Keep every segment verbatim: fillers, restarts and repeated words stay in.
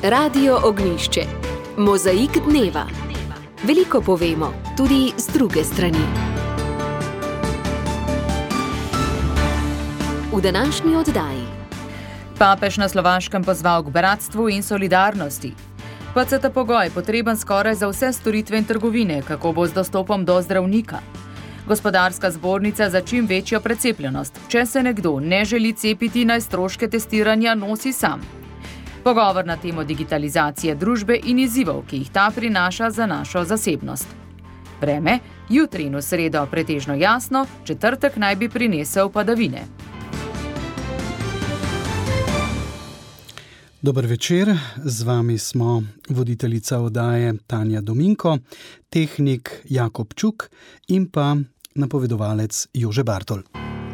Radio Ognjišče. Mozaik dneva. Veliko povemo, tudi z druge strani. V današnji oddaji. Papež na Slovaškem pozval k bratstvu in solidarnosti. P C T pogoj potreben skoraj za vse storitve in trgovine, kako bo z dostopom do zdravnika. Gospodarska zbornica za čim večjo precepljenost. Če se nekdo ne želi cepiti, naj stroške testiranja nosi sam. Pogovor na temo digitalizacije družbe in izzivov, ki jih ta prinaša za našo zasebnost. Vreme, jutri in v sredo pretežno jasno, četrtek naj bi prinesel padavine. Dober večer, z vami smo voditeljica oddaje Tanja Dominko, tehnik Jakob Čuk in pa napovedovalec Jože Bartol.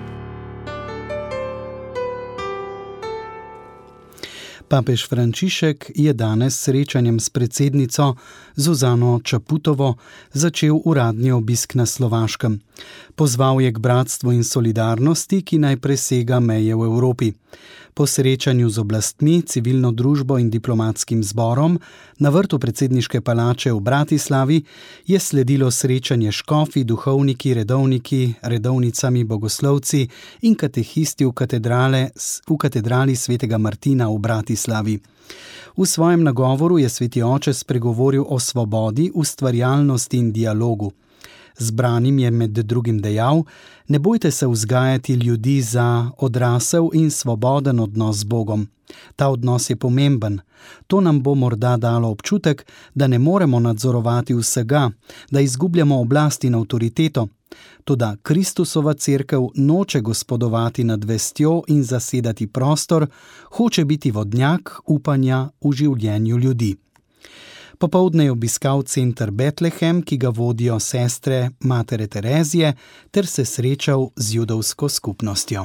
Papež Frančišek je danes s srečanjem s predsednico Zuzano Čaputovo začel uradni obisk na Slovaškem. Pozval je k bratstvu in solidarnosti, ki naj presega meje v Evropi. Po srečanju z oblastmi, civilno družbo in diplomatskim zborom na vrtu predsedniške palače v Bratislavi je sledilo srečanje škofi, duhovniki, redovniki, redovnicami, bogoslovci in katehisti v, v katedrali svetega Martina v Bratislavi. V svojem nagovoru je sveti oče spregovoril o svobodi, ustvarjalnosti in dialogu. Zbranim je med drugim dejal: ne bojte se vzgajati ljudi za odrasel in svoboden odnos z Bogom. Ta odnos je pomemben. To nam bo morda dalo občutek, da ne moremo nadzorovati vsega, da izgubljamo oblast in avtoriteto. Toda Kristusova cerkev noče gospodovati nad vestjo in zasedati prostor, hoče biti vodnjak upanja v življenju ljudi. Popoldne je obiskal center Betlehem, ki ga vodijo sestre Matere Terezije, ter se srečal z judovsko skupnostjo.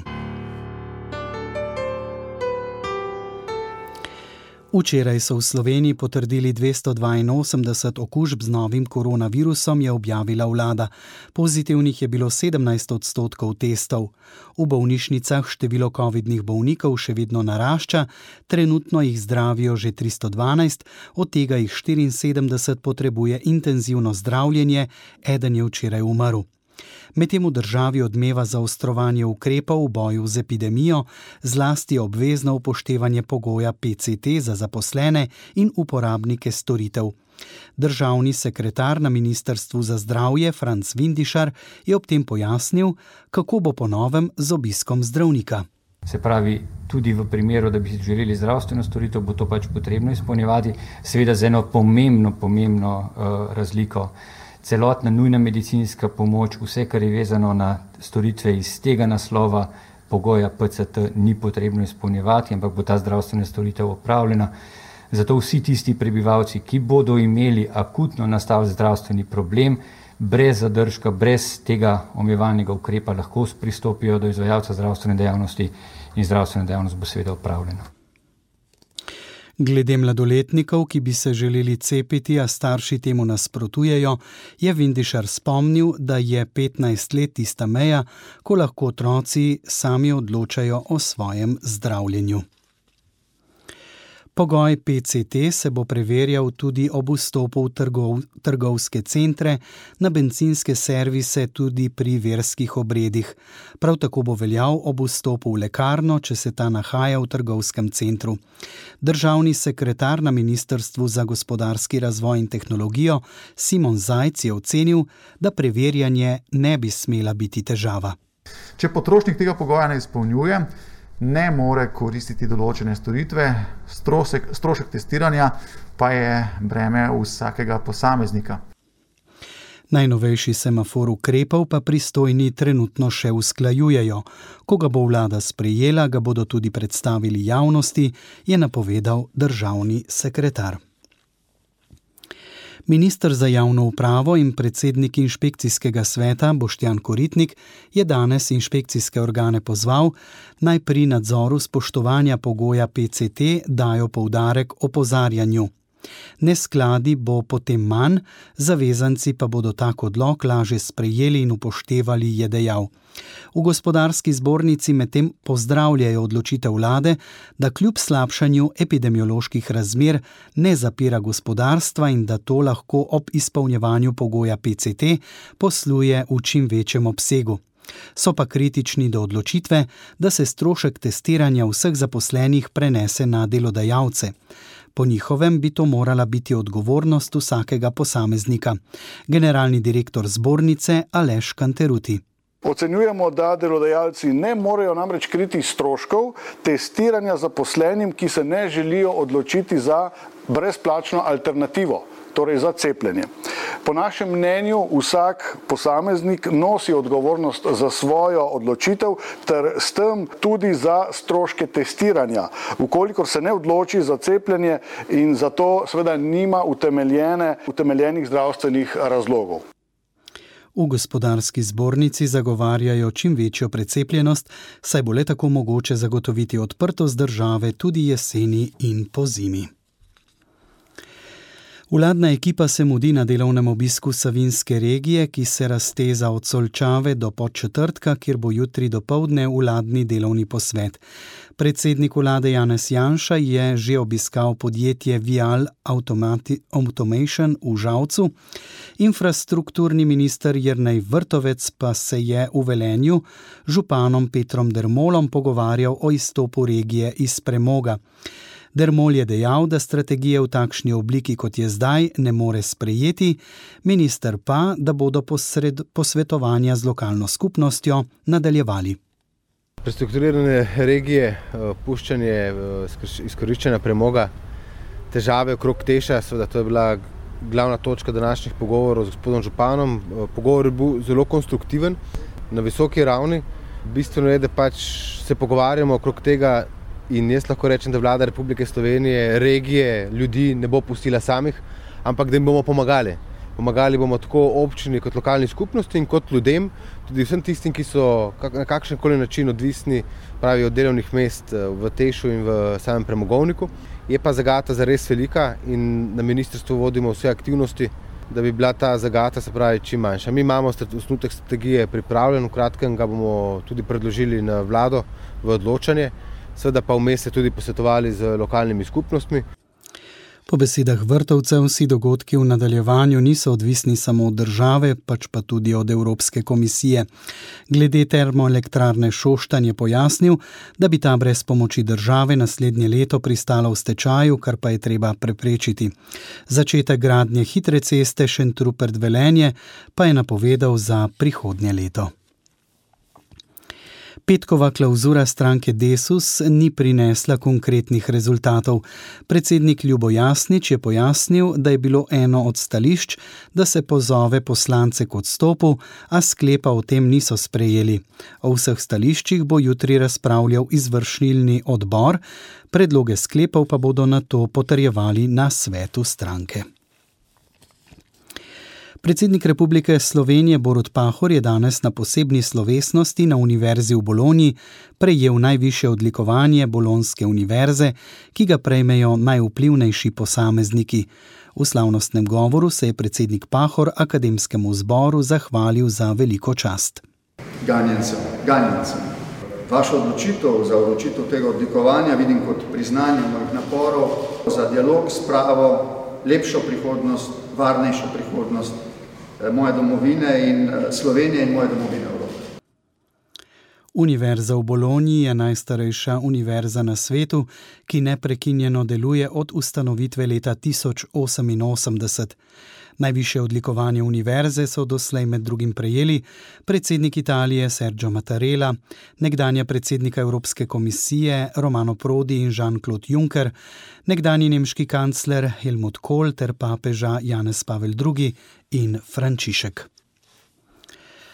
Včeraj so v Sloveniji potrdili dvesto dvainosemdeset okužb z novim koronavirusom, je objavila vlada. Pozitivnih je bilo sedemnajst odstotkov testov. V bolnišnicah število covidnih bolnikov še vedno narašča, trenutno jih zdravijo že tristo dvanajst, od tega jih štiriinsedemdeset potrebuje intenzivno zdravljenje, eden je včeraj umrl. Medtem v državi odmeva zaostrovanje ukrepov v boju z epidemijo, zlasti obvezno upoštevanje pogoja P C T za zaposlene in uporabnike storitev. Državni sekretar na Ministrstvu za zdravje Franc Vindišar je ob tem pojasnil, kako bo po novem z obiskom zdravnika. Se pravi, tudi v primeru, da bi si želeli zdravstveno storitev, bo to pač potrebno izpolnjevati, seveda z eno pomembno, pomembno uh, razliko. Celotna nujna medicinska pomoč, vse, kar je vezano na storitve iz tega naslova, pogoja P C T ni potrebno izpolnjevati, ampak bo ta zdravstvena storitev opravljena. Zato vsi tisti prebivalci, ki bodo imeli akutno nastal zdravstveni problem, brez zadržka, brez tega omejevalnega ukrepa lahko pristopijo do izvajalca zdravstvene dejavnosti in zdravstvena dejavnost bo seveda opravljena. Glede mladoletnikov, ki bi se želeli cepiti, a starši temu nasprotujejo, je Vindišar spomnil, da je petnajst let tista meja, ko lahko otroci sami odločajo o svojem zdravljenju. Pogoj P C T se bo preverjal tudi ob vstopu v trgov, trgovske centre, na bencinske servise, tudi pri verskih obredih. Prav tako bo veljal ob vstopu v lekarno, če se ta nahaja v trgovskem centru. Državni sekretar na Ministrstvu za gospodarski razvoj in tehnologijo Simon Zajc je ocenil, da preverjanje ne bi smela biti težava. Če potrošnik tega pogoja ne izpolnjuje, ne more koristiti določene storitve, strošek, strošek testiranja pa je breme vsakega posameznika. Najnovejši semafor ukrepov pa pristojni trenutno še usklajujejo. Ko ga bo vlada sprejela, ga bodo tudi predstavili javnosti, je napovedal državni sekretar. Minister za javno upravo in predsednik inšpekcijskega sveta Boštjan Koritnik je danes inšpekcijske organe pozval, naj pri nadzoru spoštovanja pogoja P C T dajo poudarek opozarjanju. Neskladi bo potem manj, zavezanci pa bodo tak odlok lažje sprejeli in upoštevali, je dejal. V gospodarski zbornici medtem pozdravljajo odločitev vlade, da kljub slabšanju epidemioloških razmer ne zapira gospodarstva in da to lahko ob izpolnjevanju pogoja P C T posluje v čim večjem obsegu. So pa kritični do odločitve, da se strošek testiranja vseh zaposlenih prenese na delodajalce. Po njihovem bi to morala biti odgovornost vsakega posameznika. Generalni direktor zbornice Aleš Kanteruti. Ocenjujemo, da delodajalci ne morejo namreč kriti stroškov testiranja zaposlenim, ki se ne želijo odločiti za brezplačno alternativo, torej za cepljenje. Po našem mnenju vsak posameznik nosi odgovornost za svojo odločitev ter s tem tudi za stroške testiranja, ukolikor se ne odloči za cepljenje in zato seveda nima utemeljene, utemeljenih zdravstvenih razlogov. V gospodarski zbornici zagovarjajo čim večjo precepljenost, saj bo le tako mogoče zagotoviti odprtost države tudi jeseni in pozimi. Vladna ekipa se mudi na delovnem obisku Savinjske regije, ki se razteza od Solčave do Podčetrtka, kjer bo jutri dopoldne vladni delovni posvet. Predsednik vlade Janez Janša je že obiskal podjetje Vial Automation v Žalcu. Infrastrukturni minister Jernej Vrtovec pa se je v Velenju županom Petrom Dermolom pogovarjal o izstopu regije iz premoga. Dermol je dejal, da strategije v takšni obliki, kot je zdaj, ne more sprejeti, minister pa, da bodo posred, posvetovanja z lokalno skupnostjo nadaljevali. Prestrukturirane regije, puščanje izkoriščanja premoga, težave okrog Teša, seveda to je bila glavna točka današnjih pogovorov z gospodom županom. Pogovor je bil zelo konstruktiven, na visoki ravni. Bistveno je, da pač se pogovarjamo okrog tega in jaz lahko rečem, da vlada Republike Slovenije regije, ljudi ne bo pustila samih, ampak da jim bomo pomagali. Pomagali bomo tako občini kot lokalni skupnosti in kot ljudem, tudi vsem tistim, ki so na kakšen koli način odvisni, pravi, od delovnih mest v Tešu in v samem premogovniku. Je pa zagata zares velika in na ministrstvu vodimo vse aktivnosti, da bi bila ta zagata, se pravi, čim manjša. Mi imamo osnutek strategije pripravljen, v kratkem ga bomo tudi predložili na vlado v odločanje, seveda pa vmes se tudi posvetovali z lokalnimi skupnostmi. Po besedah Vrtovcev vsi dogodki v nadaljevanju niso odvisni samo od države, pač pa tudi od Evropske komisije. Glede termoelektrarne Šoštanj je pojasnil, da bi ta brez pomoči države naslednje leto pristala v stečaju, kar pa je treba preprečiti. Začetek gradnje hitre ceste Šentrupert-Velenje pa je napovedal za prihodnje leto. Petkova klavzura stranke Desus ni prinesla konkretnih rezultatov. Predsednik Ljubo Jasnič je pojasnil, da je bilo eno od stališč, da se pozove poslance k odstopu, a sklepa o tem niso sprejeli. O vseh stališčih bo jutri razpravljal izvršilni odbor, predloge sklepov pa bodo nato potrjevali na svetu stranke. Predsednik Republike Slovenije Borut Pahor je danes na posebni slovesnosti na Univerzi v Bologni prejel najvišje odlikovanje Bolonske univerze, ki ga prejmejo najvplivnejši posamezniki. V slavnostnem govoru se je predsednik Pahor akademskemu zboru zahvalil za veliko čast. Ganjencem, ganjencem. Vašo odločitev za odločitev tega odlikovanja vidim kot priznanje mojih naporov za dialog s pravo, lepšo prihodnost, varnejšo prihodnost moje domovine in Slovenije in moje domovine Evrope. Univerza v Bologni je najstarejša univerza na svetu, ki neprekinjeno deluje od ustanovitve leta tisoč oseminosemdeset. Najvišje odlikovanje univerze so doslej med drugim prejeli predsednik Italije Sergio Mattarella, nekdanja predsednika Evropske komisije Romano Prodi in Jean-Claude Juncker, nekdanji nemški kancler Helmut Kohl ter papeža Janez Pavel drugi in Frančišek.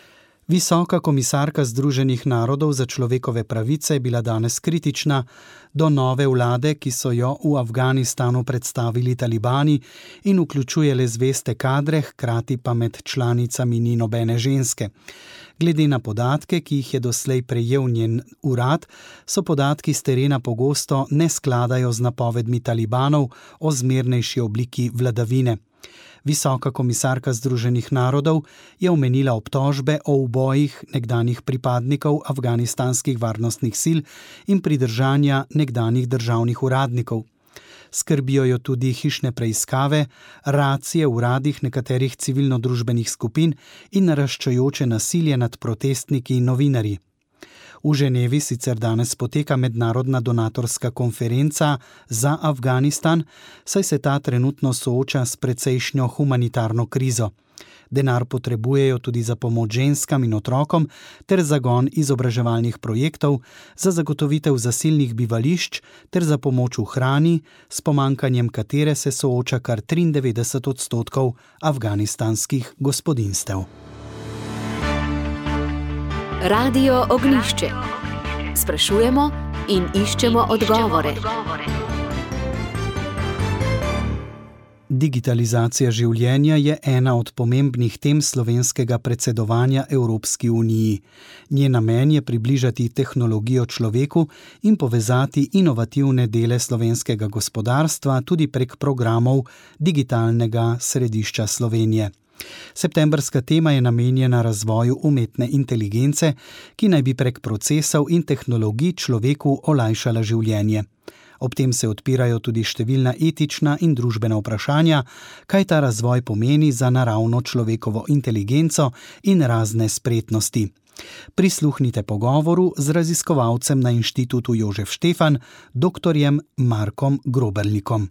Visoka komisarka Združenih narodov za človekove pravice je bila danes kritična do nove vlade, ki so jo v Afganistanu predstavili talibani in vključuje le zveste kadre, hkrati pa med članicami ni nobene ženske. Glede na podatke, ki jih je doslej prejel njen urad, so podatki s terena pogosto ne skladajo z napovedmi talibanov o zmernejši obliki vladavine. Visoka komisarka Združenih narodov je omenila obtožbe o ubojih nekdanjih pripadnikov afganistanskih varnostnih sil in pridržanja nekdanjih državnih uradnikov. Skrbijo jo tudi hišne preiskave, racije v uradih nekaterih civilno-družbenih skupin in naraščajoče nasilje nad protestniki in novinarji. V Ženevi sicer danes poteka mednarodna donatorska konferenca za Afganistan, saj se ta trenutno sooča s precejšnjo humanitarno krizo. Denar potrebujejo tudi za pomoč ženskam in otrokom ter zagon izobraževalnih projektov, za zagotovitev zasilnih bivališč ter za pomoč v hrani, s pomanjkanjem katere se sooča kar triindevetdeset odstotkov afganistanskih gospodinjstev. Radio Ognjišče. Sprašujemo in iščemo odgovore. Digitalizacija življenja je ena od pomembnih tem slovenskega predsedovanja Evropski uniji. Njen namen je približati tehnologijo človeku in povezati inovativne dele slovenskega gospodarstva tudi prek programov Digitalnega središča Slovenije. Septembrska tema je namenjena razvoju umetne inteligence, ki naj bi prek procesov in tehnologij človeku olajšala življenje. Ob tem se odpirajo tudi številna etična in družbena vprašanja, kaj ta razvoj pomeni za naravno človekovo inteligenco in razne spretnosti. Prisluhnite pogovoru z raziskovalcem na Inštitutu Jožef Štefan, doktorjem Markom Grobelnikom.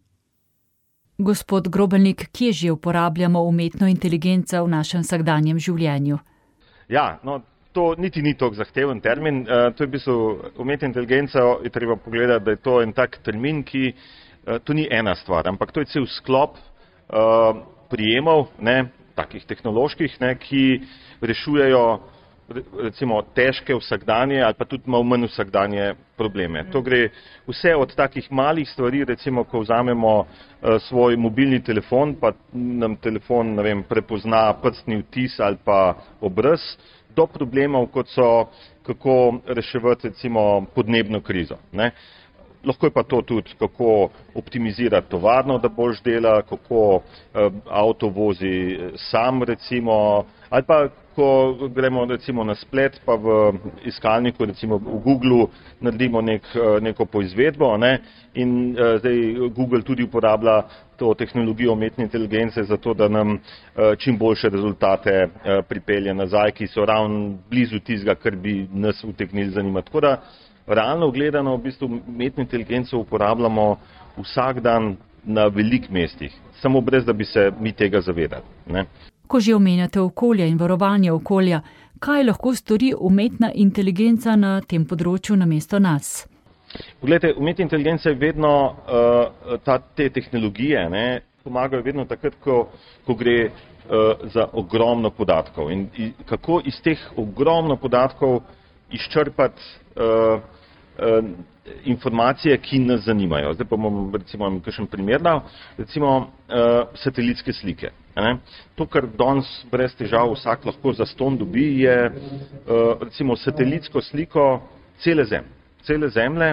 Gospod Grobelnik, kje že uporabljamo umetno inteligenco v našem vsakdanjem življenju? Ja, no, to niti ni tako zahteven termin. Uh, to je v bistvu umetna inteligenca, je treba pogledati, da je to en tak termin, ki uh, to ni ena stvar, ampak to je cel sklop uh, prijemov, ne, takih tehnoloških, ne, ki rešujejo recimo težke vsakdanje ali pa tudi malo manj vsakdanje probleme. To gre vse od takih malih stvari, recimo, ko vzamemo uh, svoj mobilni telefon, pa nam telefon, ne vem, prepozna prstni vtis ali pa obraz, do problemov, kot so, kako reševati recimo podnebno krizo, ne. Lahko je pa to tudi, kako optimizirati tovarno, da boljš dela, kako uh, avto vozi sam, recimo, ali pa ko gremo recimo na splet, pa v iskalniku, recimo v Googlu, naredimo nek, neko poizvedbo, ne, in uh, zdaj Google tudi uporablja to tehnologijo umetne inteligence za to, da nam uh, čim boljše rezultate uh, pripelje nazaj, ki so ravno blizu tistega, kar bi nas utegnili zanimati. Tako da realno gledano v bistvu umetno inteligenco uporabljamo vsak dan na velik mestih, samo brez da bi se mi tega zavedali, ne. Ko že omenjate okolje in varovanje okolja, kaj lahko stori umetna inteligenca na tem področju namesto nas? Poglejte, umetna inteligenca je vedno, uh, ta, te tehnologije, ne, pomagajo vedno takrat, ko, ko gre uh, za ogromno podatkov. In, in kako iz teh ogromno podatkov izčrpati uh, uh, informacije, ki nas zanimajo. Zdaj pa bom recimo kakšen primer dal, recimo uh, satelitske slike. Ne? To, kar danes brez težav vsak lahko zastonj dobi, je uh, recimo satelitsko sliko cele zemlje. Cele zemlje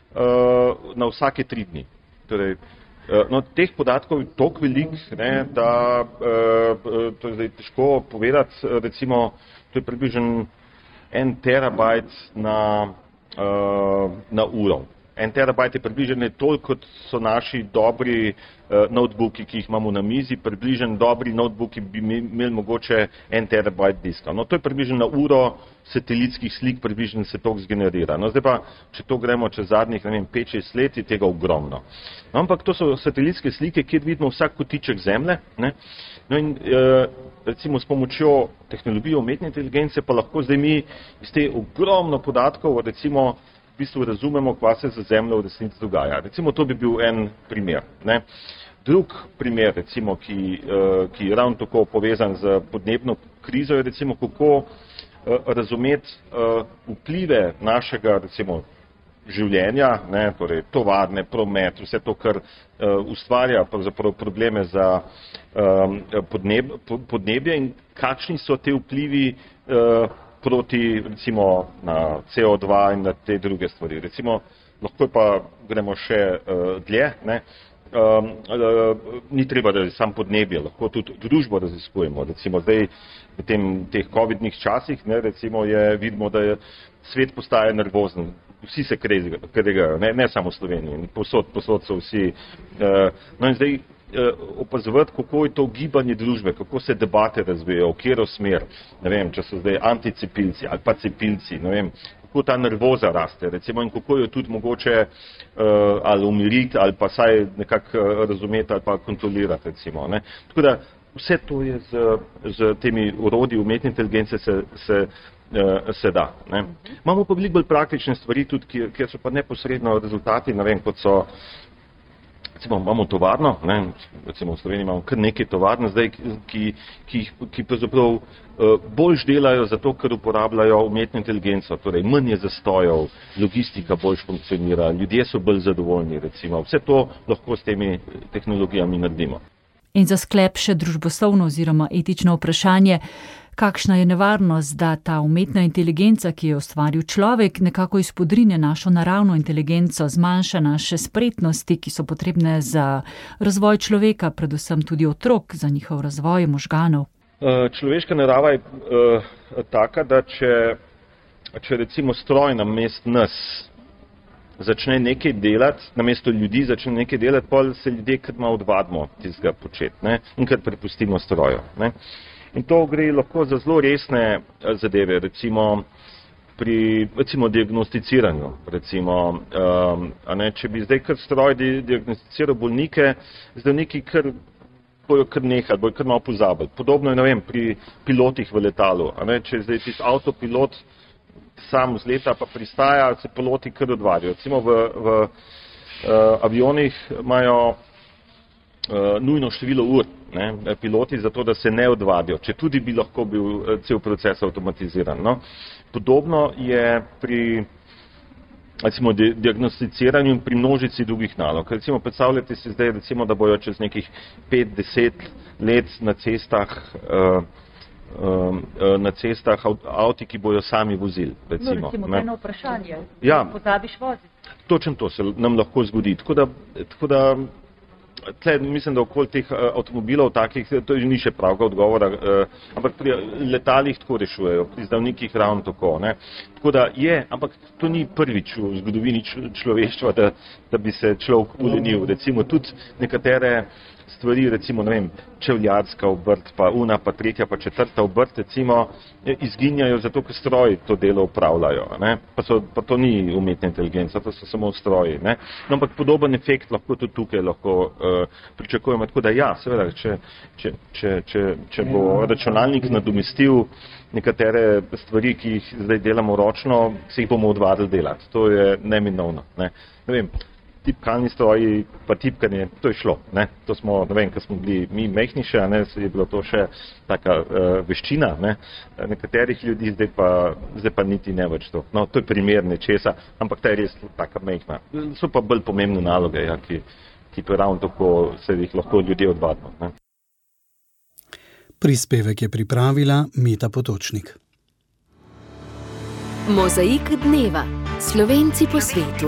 uh, na vsake tri dni. Torej, uh, no, teh podatkov je toliko velik, ne, da uh, to je zdaj težko povedati, recimo, to je približno en terabajt na, uh, na uro. En terabajt je približno toliko, kot so naši dobri uh, notebooki, ki jih imamo na mizi, približno dobri notebooki bi imeli mogoče en terabajt diska. No, to je približno na uro satelitskih slik, približno se to zgenerira. No, zdaj pa, če to gremo čez zadnjih, ne vem, pet šest let, je tega ogromno. No, ampak to so satelitske slike, kjer vidimo vsak kotiček zemlje, ne. No in uh, recimo s pomočjo tehnologije umetne inteligence pa lahko zdaj mi iz te ogromno podatkov, recimo, v bistvu razumemo, kva se za zemljo v resnici dogaja. Recimo, to bi bil en primer, ne. Drug primer, recimo, ki, uh, ki je ravno tako povezan z podnebno krizo, je recimo, kako razumeti vplive našega, recimo, življenja, ne, torej tovarne, promet, vse to, kar ustvarja pravzaprav probleme za podneb, podnebje in kakšni so te vplivi proti, recimo, na C O dva in na te druge stvari. Recimo, lahko pa gremo še dlje, ne. Um, uh, ni treba, da je sam podnebje, lahko tudi družbo raziskujemo. Recimo zdaj v tem, teh covidnih časih, ne, recimo je, vidimo, da je svet postaje nervozen. Vsi se kregajo, ne, ne samo v Sloveniji, posod, posod so vsi. Uh, no in zdaj uh, opazovati, kako je to gibanje družbe, kako se debate razvijajo, v katero smer, ne vem, če so zdaj anticepilci ali pa cepilci, ne vem, kako ta nervoza raste, recimo, in kako jo tudi mogoče uh, ali umiriti, ali pa saj nekako uh, razumeti ali pa kontrolirati, recimo, ne. Tako da vse to je z, z temi urodji umetne inteligence se, se, uh, se da, ne. Imamo pa veliko bolj praktične stvari tudi, kjer so pa neposredno rezultati, ne vem, kot so, recimo, imamo tovarno, ne, recimo v Sloveniji imamo kar nekaj tovarn zdaj, ki, ki, ki pravzaprav boljš delajo zato, ker uporabljajo umetno inteligenco, torej manj je zastojev, logistika boljš funkcionira, ljudje so bolj zadovoljni, recimo. Vse to lahko s temi tehnologijami naredimo. In za sklep še družboslovno oziroma etično vprašanje, kakšna je nevarnost, da ta umetna inteligenca, ki je ustvaril človek, nekako izpodrine našo naravno inteligenco, zmanjša naše spretnosti, ki so potrebne za razvoj človeka, predvsem tudi otrok, za njihov razvoj možganov. Človeška narava je uh, taka, da če, če recimo stroj namesto nas začne nekaj delati, namesto ljudi začne nekaj delati, pol se ljudje kar malo odvadimo tistega početi, ne, in kar prepustimo stroju, ne. In to gre lahko za zelo resne zadeve, recimo pri recimo diagnosticiranju, recimo, um, a ne, če bi zdaj kar stroj diagnosticiral bolnike, zdravniki kar bojo kar nehali, bojo kar malo pozabili. Podobno je, ne vem, pri pilotih v letalu, a ne, če zdaj tisti avtopilot sam vzleta pa pristaja, se piloti kar odvadijo. Recimo v, v uh, avionih imajo uh, nujno število ur, ne, piloti, zato da se ne odvadijo, če tudi bi lahko bil uh, cel proces avtomatiziran. No. Podobno je pri recimo diagnosticiranju in pri množici drugih nalog. Recimo predstavljate si zdaj, recimo, da bojo čez nekih pet do deset let na cestah uh, uh, na cestah avti, ki bojo sami vozili. Recimo, no, recimo eno vprašanje, ja, pozabiš voziti. Točno to se nam lahko zgodi. Tako da, tako da tle, mislim, da okoli teh uh, avtomobilov takih, to ni še pravega odgovora, uh, ampak pri letalih tako rešujejo, pri zdravnikih ravno tako, ne. Tako da je, ampak to ni prvič v zgodovini človeštva, da, da bi se človek ulenil. Recimo tudi nekatere stvari, recimo, ne vem, čevljarska obrt, pa una, pa tretja, pa četrta obrt, recimo, izginjajo zato, ker stroji to delo upravljajo, ne. Pa, so, pa to ni umetna inteligenca, to so samo stroji, ne. No, ampak podoben efekt lahko tudi tukaj lahko uh, pričakujemo. Tako da ja, seveda, če, če, če, če, če bo računalnik nadomestil nekatere stvari, ki jih zdaj delamo ročno, se jih bomo odvadili delati. To je neminovno, ne. Ne vem, tipkalni stroji, pa tipkanje, to je šlo, ne. To smo, ne vem, ko smo bili mi mehniše, ne, je bilo to še taka uh, veščina, ne, nekaterih ljudi, zdaj pa, zdaj pa niti ne več to. No, to je primer nečesa, ampak ta je res taka mehna. So pa bolj pomembne naloge, ja, ki, ki pa ravno tako se jih lahko ljudje odvadimo, ne. Prispevek je pripravila Meta Potočnik. Mozaik dneva. Slovenci po svetu.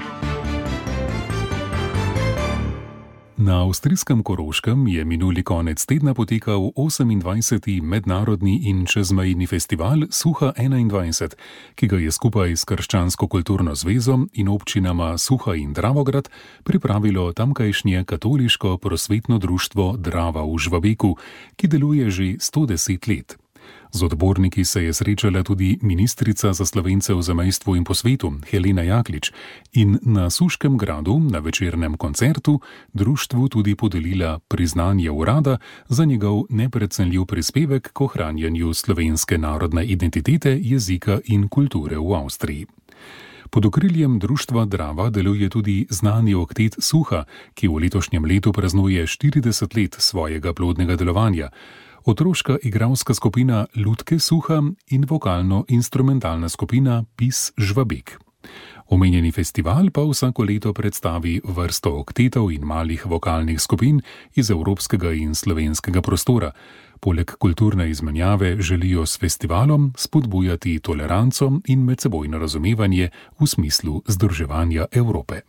Na avstrijskem Koroškem je minuli konec tedna potekal osemindvajseti mednarodni in čezmejni festival Suha enaindvajset, ki ga je skupaj s Krščansko kulturno zvezo in občinama Suha in Dravograd pripravilo tamkajšnje katoliško prosvetno društvo Drava v Žvabeku, ki deluje že sto deset let. Z odborniki se je srečala tudi ministrica za Slovence v zamejstvu in po svetu Helena Jaklič in na Suškem gradu na večernem koncertu društvu tudi podelila priznanje urada za njegov neprecenljiv prispevek k ohranjanju slovenske narodne identitete, jezika in kulture v Avstriji. Pod okriljem društva Drava deluje tudi znani oktet Suha, ki v letošnjem letu praznuje štirideset let svojega plodnega delovanja. otroška igralska skupina Lutke Suha in vokalno-instrumentalna skupina Pis Žvabek. Omenjeni festival pa vsako leto predstavi vrsto oktetov in malih vokalnih skupin iz evropskega in slovenskega prostora. Poleg kulturne izmenjave želijo s festivalom spodbujati toleranco in medsebojno razumevanje v smislu združevanja Evrope.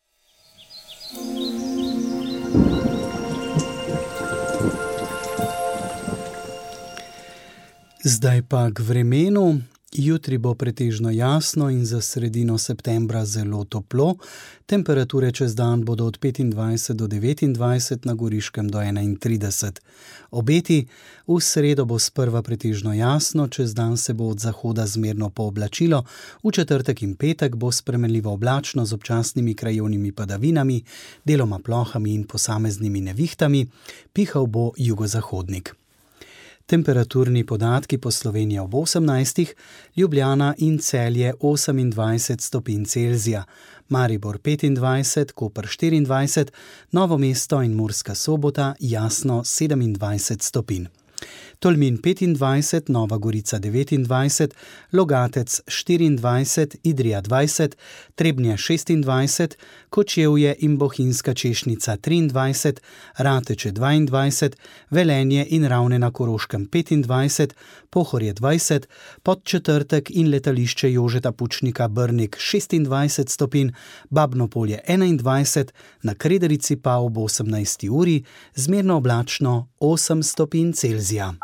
Zdaj pa k vremenu. Jutri bo pretežno jasno in za sredino septembra zelo toplo. Temperature čez dan bodo od petindvajset do devetindvajset, na Goriškem do enaintrideset. Obeti: v sredo bo sprva pretežno jasno, čez dan se bo od zahoda zmerno pooblačilo, v četrtek in petek bo spremenljivo oblačno z občasnimi krajevnimi padavinami, deloma plohami in posameznimi nevihtami, pihal bo jugozahodnik. Temperaturni podatki po Sloveniji ob osemnajstih, Ljubljana in Celje osemindvajset stopinj Celzija, Maribor petindvajset, Koper štiriindvajset, Novo mesto in Murska Sobota jasno sedemindvajset stopinj. Tolmin petindvajset, Nova Gorica devetindvajset, Logatec štiriindvajset, Idrija dvajset, Trebnje šestindvajset, Kočevje in Bohinjska Češnica triindvajset, Rateče dvaindvajset, Velenje in Ravne na Koroškem petindvajset, Pohorje dvajset, Podčetrtek in letališče Jožeta Pučnika Brnik šestindvajset stopinj, Babno Polje enaindvajset, na Krederici pa ob osemnajsti uri zmerno oblačno osem stopinj Celzija.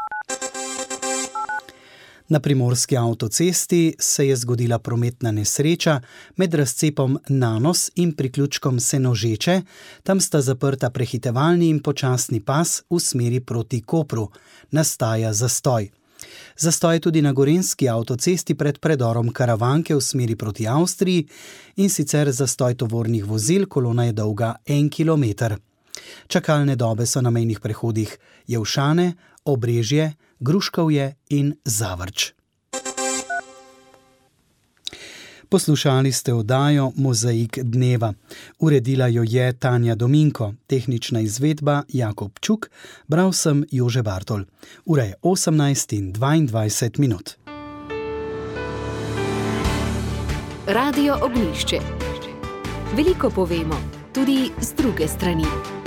Na primorski avtocesti se je zgodila prometna nesreča med razcepom Nanos in priključkom Senožeče. Tam sta zaprta prehitevalni in počasni pas v smeri proti Kopru. Nastaja zastoj. Zastoj je tudi na gorenjski avtocesti pred predorom Karavanke v smeri proti Avstriji, in sicer zastoj tovornih vozil, kolona je dolga en kilometer. Čakalne dobe so na mejnih prehodih Jelšane, Obrežje, Gruškovje in Zavrč. Poslušali ste oddajo Mozaik dneva. Uredila jo je Tanja Dominko, tehnična izvedba Jakob Čuk, bral sem Jože Bartol. Ura je osemnajst in dvaindvajset minut. Radio Ognjišče. Veliko povemo, tudi z druge strani.